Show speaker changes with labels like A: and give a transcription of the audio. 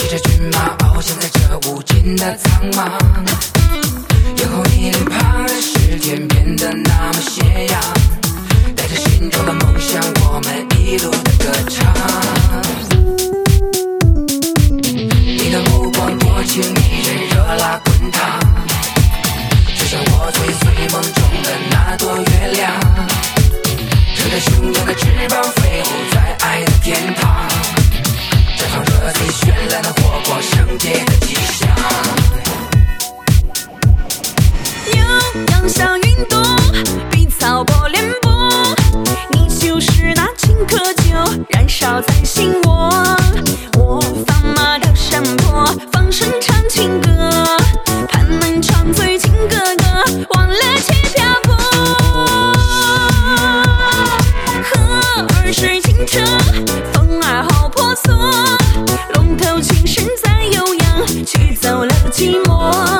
A: 着骏马翱翔在这无尽的苍茫，眼后你脸庞的时间变得那么显眼，带着心中的梦想，我们一路的歌唱。你的目光多情迷人，热辣滚烫，就像我追随梦中的那朵月亮，撑着胸中的翅膀飞舞在爱的天堂，绽放着最绚烂的火光，圣洁的吉祥。
B: 牛羊像云朵，比草波连波，你就是那青稞酒，燃烧在心窝。我放马到山坡，放声唱情歌，盼能唱醉情哥哥，忘了去漂泊。河儿水清澈，风儿好婆娑，龙头琴声在悠扬，驱走了寂寞。